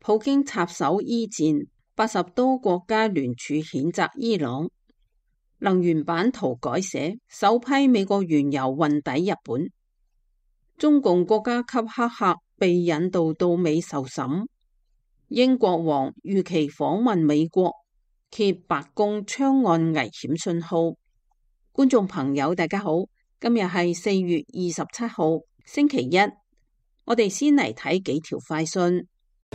普京插手伊戰，80多國家聯署譴責伊朗。能源版圖改寫，首批美國原油運抵日本。中共國家級黑客被引渡到美受審。英國王預期訪問美國，揭白宮槍案危險信號。觀眾朋友大家好，今日係4月27號星期一，我哋先嚟睇幾條快訊。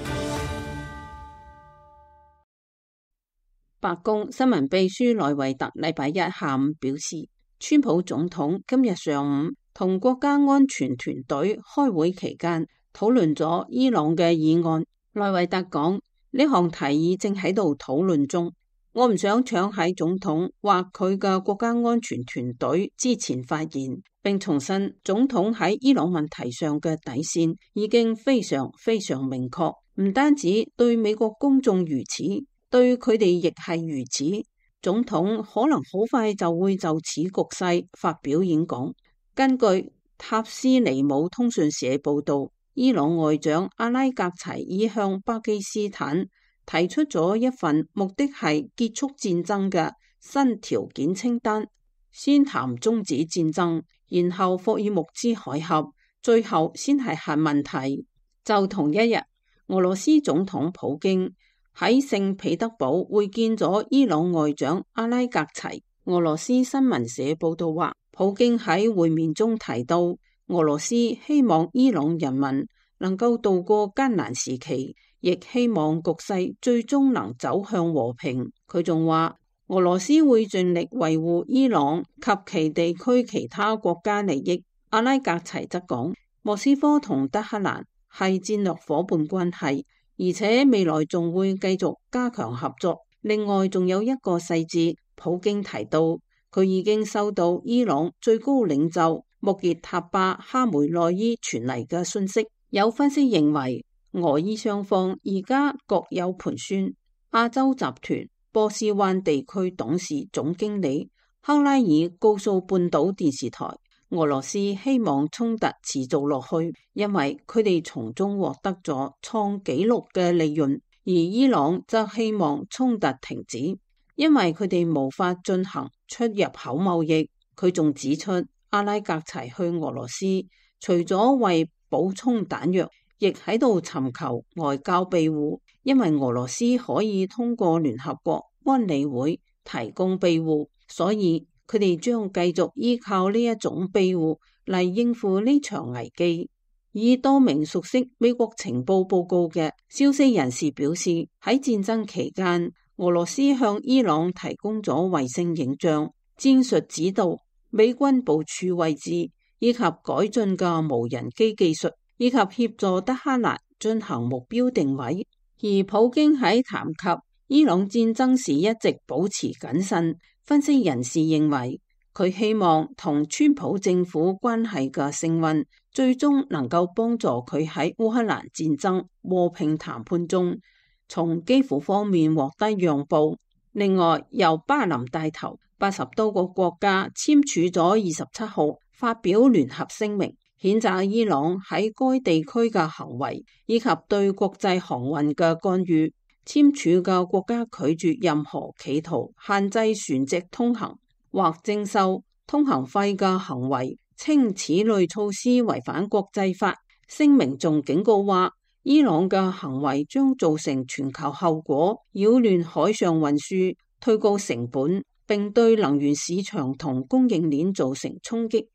白宮新聞秘書萊維特禮拜一下午表示，川普總統今日上午同國家安全團隊開會期間討論咗伊朗嘅議案。萊維特講，呢項提議正喺度討論中，我唔想搶喺總統或佢嘅國家安全團隊之前發言，並重申總統喺伊朗問題上嘅底線已經非常明確，唔單止對美國公眾如此，對佢哋亦係如此。總統可能好快就會就此局勢發表演講。根據塔斯尼姆通訊社報道，伊朗外長阿拉格齊已向巴基斯坦提出咗一份目的係結束戰爭嘅新條件清單，先談終止戰爭，然後霍爾木茲海峽，最後先係核問題。就同一日，俄羅斯總統普京喺聖彼得堡會見咗伊朗外長阿拉格齊。俄羅斯新聞社報道話，普京喺會面中提到，俄羅斯希望伊朗人民能夠度過艱難時期，亦希望局勢最終能走向和平。佢仲話，俄羅斯會盡力維護伊朗及其地區其他國家利益。阿拉格齊則講，莫斯科同德黑蘭係戰略夥伴關係，而且未來仲會繼續加強合作。另外仲有一個細節，普京提到佢已經收到伊朗最高領袖穆傑塔巴哈梅內伊傳嚟嘅信息。有分析認為，俄伊雙方而家各有盤算。亞洲集團波斯灣地區董事總經理克拉爾告訴半島電視台，俄羅斯希望衝突持續落去，因為佢哋從中獲得咗創紀錄嘅利潤，而伊朗則希望衝突停止，因為佢哋無法進行出入口貿易。佢仲指出，阿拉格齊去俄羅斯除咗為補充彈藥，亦喺度尋求外交庇護，因為俄羅斯可以通過聯合國安理會提供庇護，所以佢哋將繼續依靠呢一種庇護嚟應付呢場危機。以多名熟悉美國情報報告嘅消息人士表示，喺戰爭期間，俄羅斯向伊朗提供咗衛星影像、戰術指導、美軍部署位置以及改進嘅無人機技術，以及協助德黑蘭進行目標定位。而普京喺談及伊朗戰爭時一直保持謹慎。分析人士認為，佢希望同川普政府關係嘅升溫，最終能夠幫助佢喺烏克蘭戰爭和平談判中，從基輔方面獲得讓步。另外，由巴林帶頭，80多個國家簽署咗27號發表聯合聲明，譴責伊朗喺該地區嘅行為，以及對國際航運嘅干預。簽署嘅國家拒絕任何企圖限制船隻通行或徵收通行費嘅行為，稱此類措施違反國際法。聲明仲警告話，伊朗嘅行為將造成全球後果，擾亂海上運輸，推高成本，並對能源市場同供應鏈造成衝擊。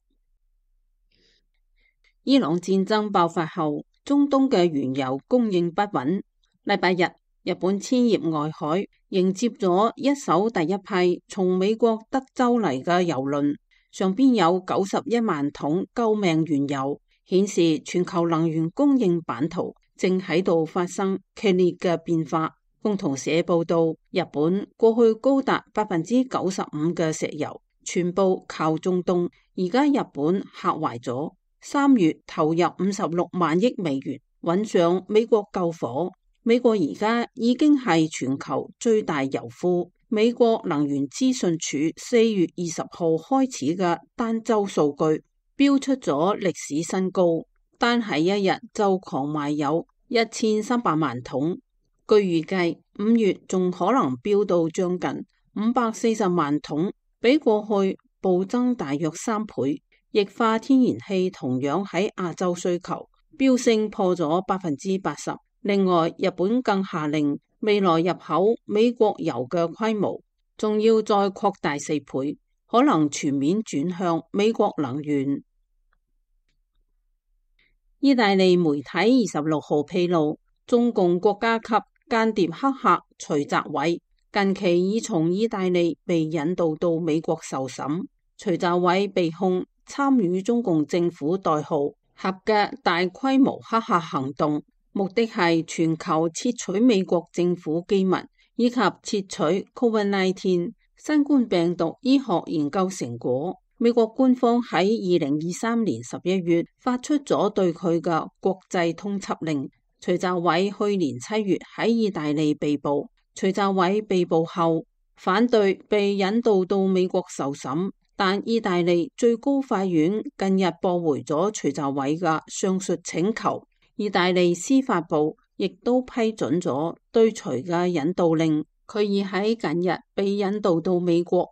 伊朗戰爭爆發後，中東嘅原油供應不穩。禮拜日，日本千葉外海迎接咗一艘第一批從美國德州嚟嘅油輪，上邊有91萬桶救命原油，顯示全球能源供應版圖正喺度發生劇烈嘅變化。共同社報道，日本過去高達95%嘅石油全部靠中東，而家日本嚇壞咗，3月投入56萬億美元揾上美國救火。美國而家已經係全球最大油庫。美國能源資訊署4月20號開始嘅單周數據標出咗歷史新高，單係一日就狂賣有 1300萬桶。據預計5月仲可能飆到將近540萬桶，比過去暴增大約3倍。液化天然氣同樣喺亞洲需求飆升破咗80%。另外，日本更下令未來入口美國油嘅規模仲要再擴大4倍，可能全面轉向美國能源。意大利媒體26號披露，中共國家級間諜黑客徐澤偉近期已從意大利被引渡到美國受審。徐澤偉被控參與中共政府代號核嘅大規模黑客行動，目的係全球竊取美國政府機密，以及竊取 COVID-19 新冠病毒醫學研究成果。美國官方喺2023年11月發出咗對佢嘅國際通緝令。徐澤偉去年7月喺意大利被捕。徐澤偉被捕後反對被引渡到美國受審，但意大利最高法院近日駁回咗徐澤偉嘅上述請求。意大利司法部亦都批准咗對徐嘅引渡令，佢已喺近日被引渡到美國。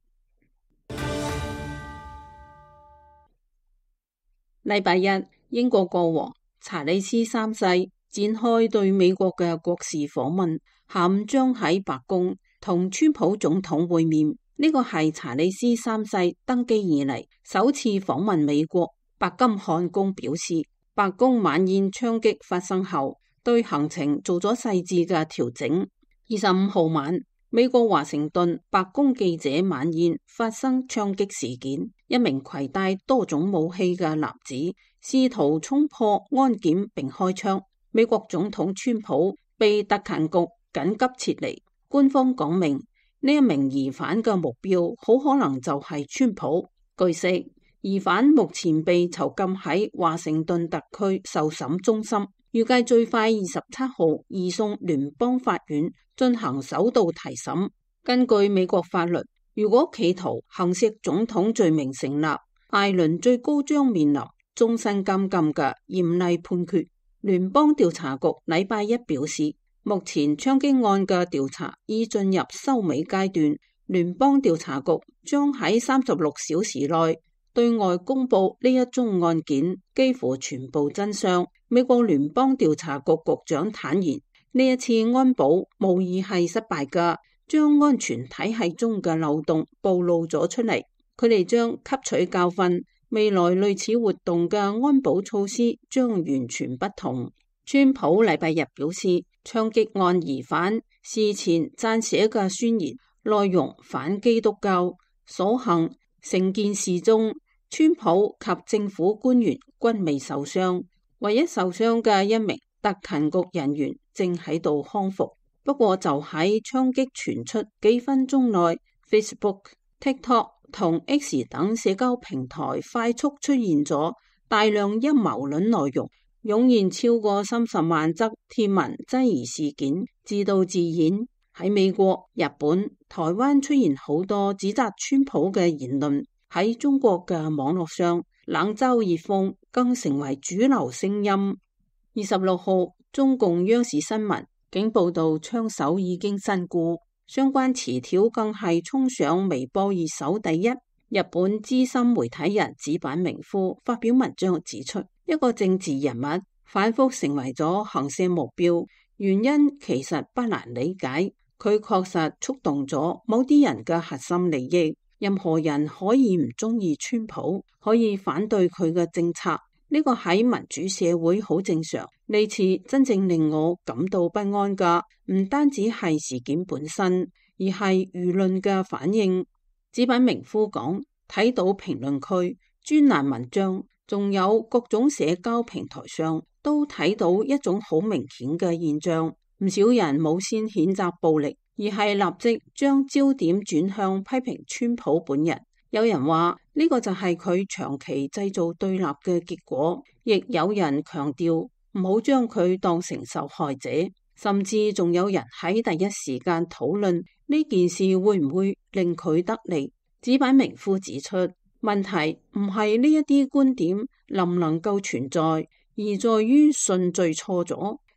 禮拜一，英國國王查理斯三世展開對美國嘅國事訪問，下午將喺白宮同川普總統會面。呢個係查理斯三世登基以嚟首次訪問美國。白金漢宮表示，白宮晚宴槍擊發生後，對行程做咗細緻嘅調整。25號晚，美國華盛頓白宮記者晚宴發生槍擊事件，一名攜帶多種武器嘅男子試圖衝破安檢並開槍。美國總統川普被特勤局緊急撤離。官方講明，呢一名疑犯嘅目標好可能就係川普。據悉，疑犯目前被囚禁喺華盛頓特區受審中心，預計最快27號移送聯邦法院進行首度提審。根據美國法律，如果企圖行使總統罪名成立，艾倫最高將面臨終身監禁嘅嚴厲判決。聯邦調查局禮拜一表示，目前槍擊案嘅調查已進入收尾階段，聯邦調查局將喺36小時內對外公布呢一宗案件幾乎全部真相。美國聯邦調查局局長坦言，呢一次安保無疑係失敗㗎，將安全體系中嘅漏洞暴露咗出嚟，佢哋將吸取教訓，未來類似活動嘅安保措施將完全不同。川普禮拜日表示，槍擊案疑犯事前撰寫嘅宣言內容反基督教，所幸成件事中，川普及政府官員均未受傷，唯一受傷嘅一名特勤局人員正喺度康復。不過就喺槍擊傳出幾分鐘內， Facebook、TikTok 同 X 等社交平台快速出現咗大量陰謀論內容，湧現超過30萬則貼文質疑事件自導自演。喺美國、日本、台灣出現好多指責川普嘅言論，喺中國嘅網絡上冷嘲熱諷更成為主流聲音。26號，中共央視新聞竟報道槍手已經身故，相關詞條更係衝上微博熱搜第一。日本資深媒體人矢板明夫發表文章指出，一個政治人物反覆成為咗行射目標，原因其實不難理解，佢確實觸動咗某啲人嘅核心利益。任何人可以唔中意川普，可以反對佢嘅政策，呢個喺民主社會好正常。呢次真正令我感到不安嘅，唔單止係事件本身，而係輿論嘅反應。矢板明夫講，睇到評論區、專欄文章，仲有各種社交平台上，都睇到一種好明顯嘅現象，唔少人冇先譴責暴力，而係立即將焦點轉向批評川普本人。有人話呢個就係佢長期製造對立嘅結果，亦有人強調唔好將佢當成受害者，甚至仲有人喺第一時間討論呢件事會唔會令佢得利。矢板明夫指出，問題唔係呢一啲觀點能唔能夠存在，而在於順序錯咗。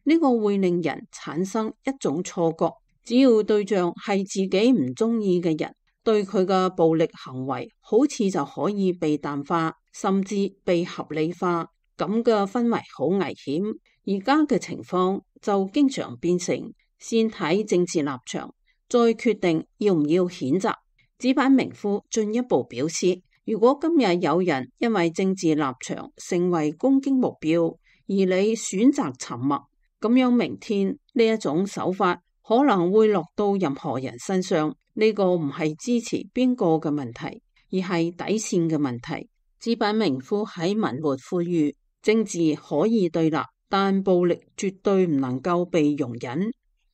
呢個會令人產生一種錯覺，只要對象係自己唔中意嘅人，對佢嘅暴力行為好似就可以被淡化，甚至被合理化。咁嘅氛圍好危險。而家嘅情況就經常變成先睇政治立場，再決定要唔要譴責。紙板明夫進一步表示，如果今日有人因為政治立場成為攻擊目標，而你選擇沉默，咁樣明天呢一種手法可能會落到任何人身上。呢個唔係支持邊個嘅問題，而係底線嘅問題。紙板明夫喺文末呼籲，政治可以對立，但暴力絕對唔能夠被容忍。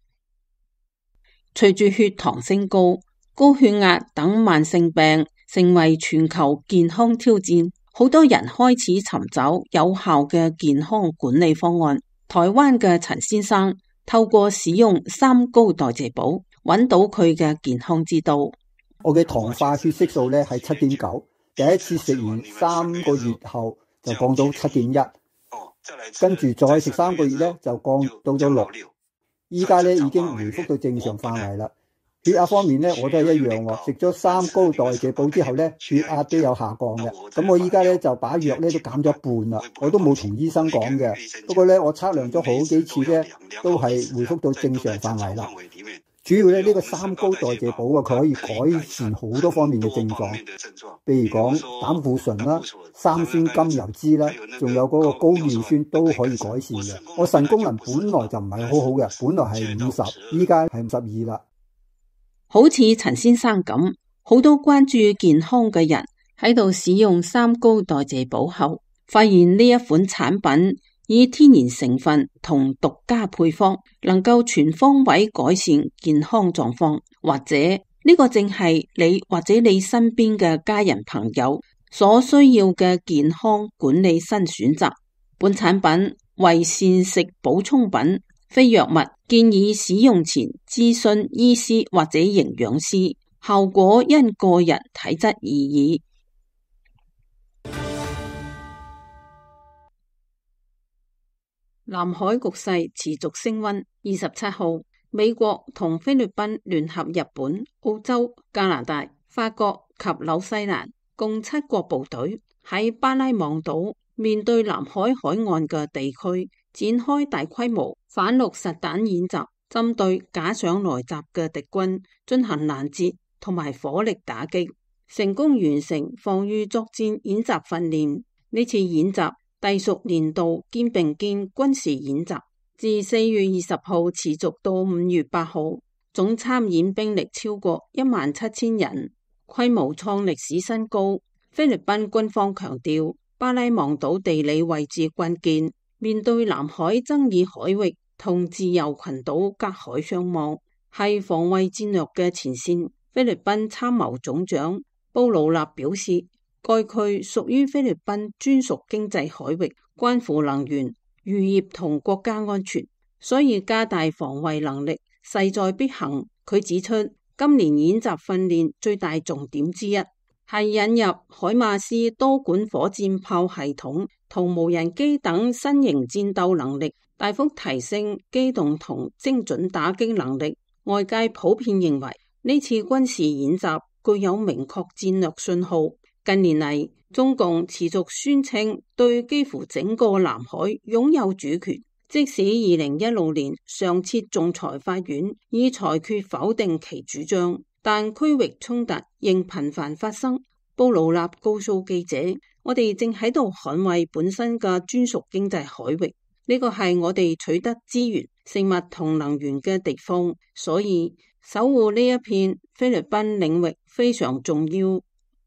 隨住血糖升高，高血壓等慢性病成為全球健康挑戰，好多人開始尋找有效嘅健康管理方案。台灣嘅陳先生透過使用三高代謝寶，揾到佢嘅健康之道。 我嘅糖化血色素咧係7.9，第一次食完3個月後就降到7.1，跟住再食3個月咧就降到咗6，依家咧已經回復到正常範圍啦。血壓方面咧我都係一樣喎，食咗三高代謝寶之後咧血壓都有下降嘅。咁我依家咧就把藥咧都減咗一半啦，我都冇同醫生講嘅。不過咧我測量咗好幾次咧都係回復到正常範圍啦。主要咧呢個三高代謝寶啊，佢可以改善好多方面嘅症狀，譬如講膽固醇啦、三酸甘油酯啦，仲有嗰個高尿酸都可以改善嘅。我腎功能本來就唔係好好嘅，本來係50，依家係52啦。 好似陳先生咁，好多關注健康嘅人喺度使用三高代謝寶後，發現呢一款產品以天然成分同獨家配方，能夠全方位改善健康狀況，或者呢個正係你或者你身邊嘅家人朋友所需要嘅健康管理新選擇。本產品為膳食補充品，非藥物，建議使用前諮詢醫師或者營養師，效果因個人體質而異。南海局勢持續升溫。27號，美國同菲律賓聯合日本、澳洲、加拿大、法國及紐西蘭共7國部隊喺巴拉望島面對南海海岸嘅地區展開大規模反陸實彈演習，針對假想來襲嘅敵軍進行攔截同埋火力打擊，成功完成防禦作戰演習訓練。呢次演習隸屬年度肩並肩軍事演習，自4月20號持續到5月8號，總參演兵力超過17000人，規模創歷史新高。菲律賓軍方強調，巴拉望島地理位置關鍵，面對南海爭議海域同自由群島隔海相望，係防衛戰略嘅前線。菲律賓參謀總長布魯納表示，該區屬於菲律賓專屬經濟海域，關乎能源、漁業同國家安全，所以加大防衛能力勢在必行。佢指出，今年演習訓練最大重點之一係引入海馬斯多管火箭炮系統同無人機等新型戰鬥能力，大幅提升機動同精準打擊能力。外界普遍認為呢次軍事演習具有明確戰略信號。近年嚟，中共持續宣稱對幾乎整個南海擁有主權，即使2016年上設仲裁法院已裁決否定其主張，但區域衝突仍頻繁發生。布魯納告訴記者，我哋正喺度捍衛本身嘅專屬經濟海域，呢個係我哋取得資源、食物同能源嘅地方，所以守護呢一片菲律賓領域非常重要。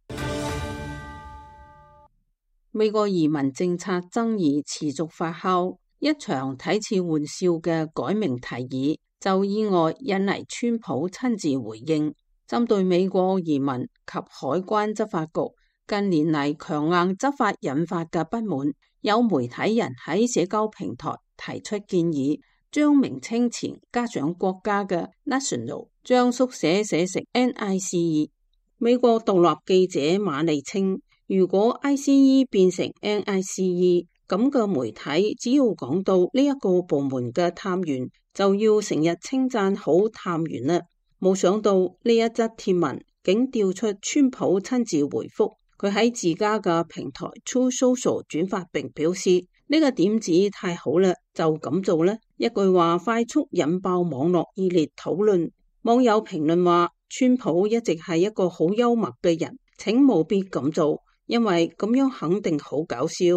美國移民政策爭議持續發酵，一場睇似玩笑嘅改名提議就意外引嚟川普親自回應。針對美國移民及海關執法局近年嚟強硬執法引發嘅不滿，有媒體人喺社交平台提出建議，將名稱前加上國家嘅 National 將縮寫寫成 NICE。美國獨立記者馬利稱，如果 ICE 變成 NICE， 咁嘅媒體只要講到呢一個部門嘅探員，就要成日稱讚好探員啦。冇想到呢一則貼文竟調出川普親自回覆，佢喺自家嘅平台 Truth Social 轉發並表示呢個點子太好啦，就咁做啦。一句話快速引爆網絡熱烈討論，網友評論話川普一直係一個好幽默嘅人，請務必咁做，因為咁樣肯定好搞笑。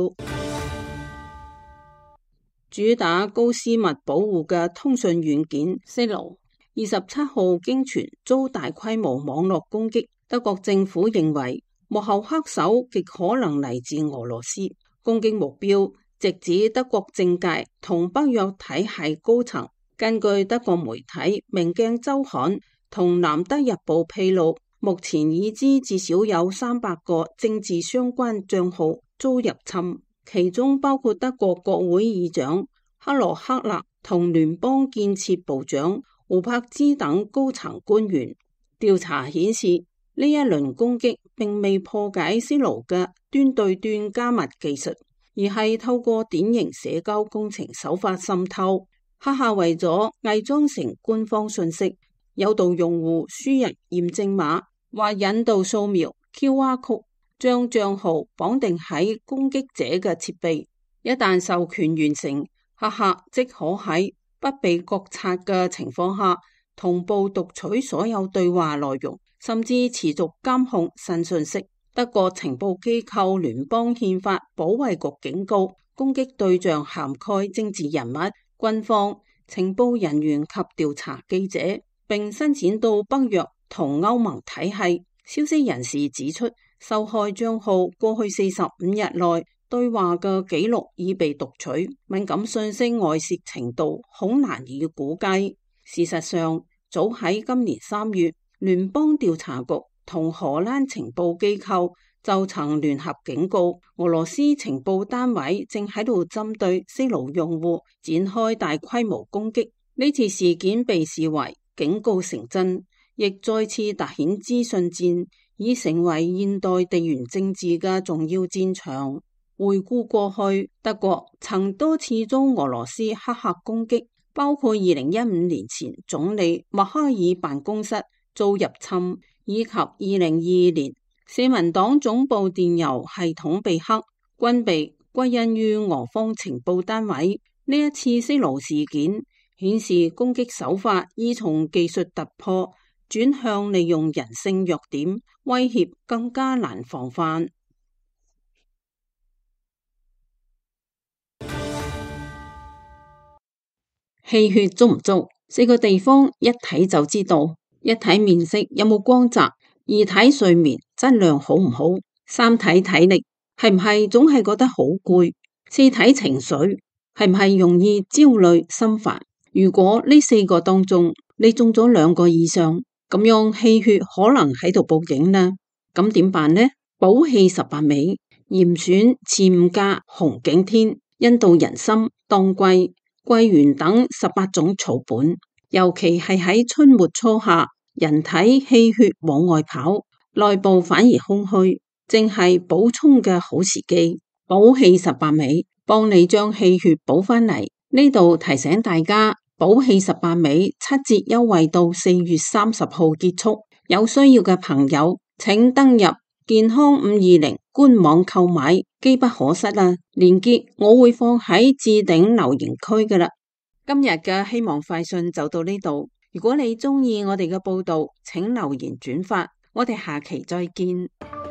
主打高私密保護嘅通訊軟件 Signal 27號經傳遭大規模網絡攻擊，德國政府認為幕後黑手極可能嚟自俄羅斯，攻擊目標直指德國政界同北約體系高層。根據德國媒體《明鏡週刊》同《南德日報》披露，目前已知至少有300個政治相關賬號遭入侵，其中包括德國國會議長克羅克勒同聯邦建設部長胡柏茲等高層官員。調查顯示，呢一輪攻擊並未破解Signal嘅端對端加密技術，而係透過典型社交工程手法滲透。黑客為咗偽裝成官方信息，誘導用戶輸入驗證碼或引導掃描 QR code， 將賬號綁定喺攻擊者嘅設備。一旦授權完成，黑客即可喺不被覺察嘅情況下同步讀取所有對話內容，甚至持續監控新信息。德國情報機構聯邦憲法保衛局警告，攻擊對象涵蓋政治人物、軍方、情報人員及調查記者，並伸展到北約同歐盟體系。消息人士指出，受害賬號過去45日內對話嘅記錄已被讀取，敏感信息外泄程度恐難以估計。事實上，早喺今年3月，聯邦調查局同荷蘭情報機構就曾聯合警告，俄羅斯情報單位正喺度針對Signal用戶展開大規模攻擊。呢次事件被視為警告成真，亦再次凸顯資訊戰已成為現代地緣政治嘅重要戰場。回顧過去，德國曾多次遭俄羅斯黑客攻擊，包括2015年前總理默克爾辦公室遭入侵，以及2022年社民黨總部電郵系統被黑，均被歸因於俄方情報單位。呢一次Signal事件顯示，攻擊手法已從技術突破轉向利用人性弱點，威脅更加難防範。氣血足唔足？4個地方一睇就知道。一睇面色有冇光澤，二睇睡眠質量好唔好，三睇體力係唔係總係覺得好攰，四睇情緒係唔係容易焦慮心煩。如果呢4個當中你中咗2個以上，咁樣氣血可能喺度報警啦。咁點辦呢？補氣18味，嚴選次午加紅景天、印度人參、當歸、桂圓等18種草本，尤其係喺春末初夏，人體氣血往外跑，內部反而空虛，正係補充嘅好時機。補氣18味，幫你將氣血補返嚟。呢度提醒大家，補氣18味7折優惠到4月30號結束，有需要嘅朋友請登入健康520官網購買，機不可失啊！鏈接我會放喺置頂留言區噶啦。今日嘅希望快訊就到呢度，如果你中意我哋嘅報道，請留言轉發，我哋下期再見。